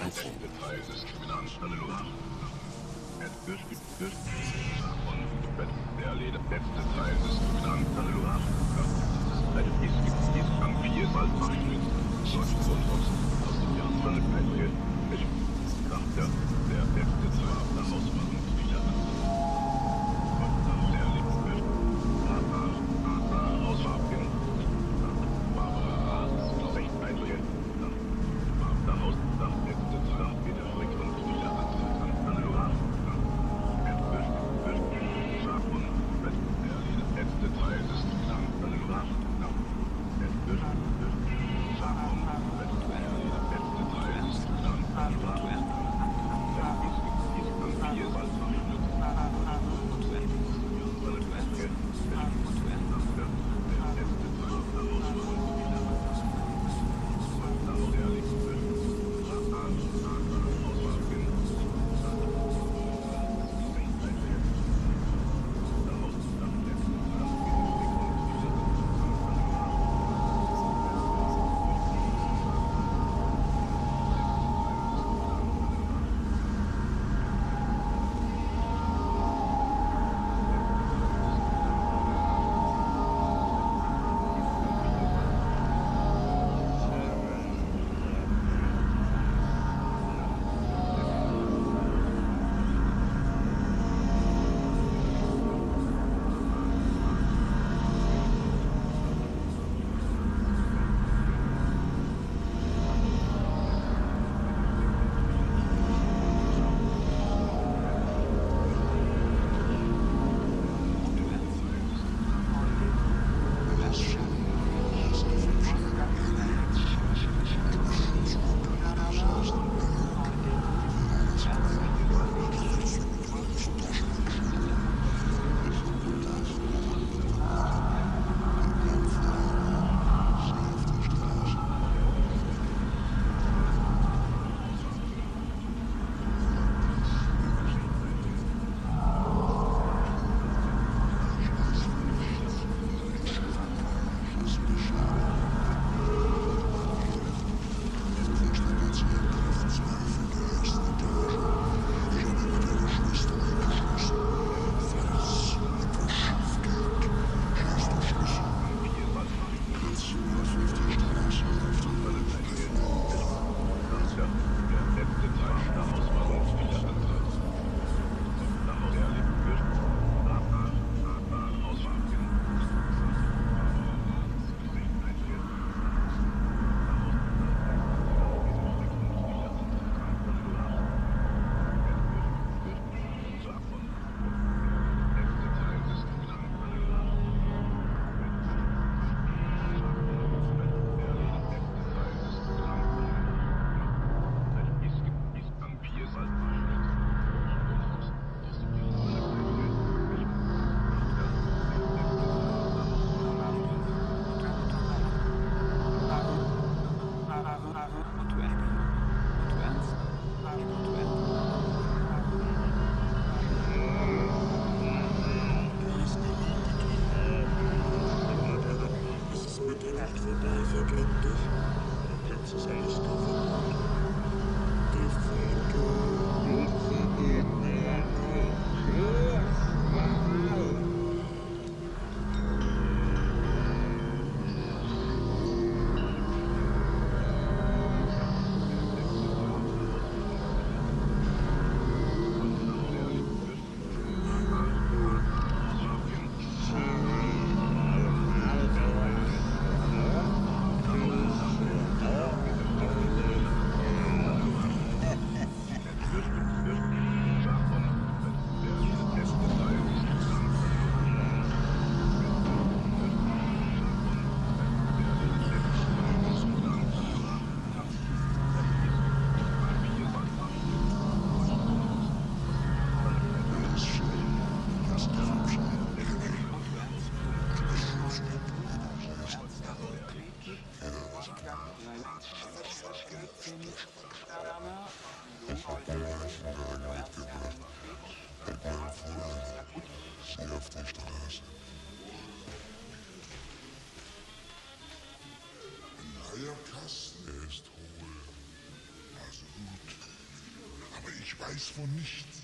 Teil des Kriminalfalls. Der letzte Teil des Kriminalfalls. Ist am Viermal mit solchen Grundkosten aus dem Jahr 2001. Der letzte Teil der Auswahl wieder. Der letzte Auswahl. Recht einige. Daraus das letzte Teil wieder und wieder an. Der letzte Teil des Kriminalfalls. auf der Straße. Ein neuer Kasten ist hohl. Also gut. weiß von nichts.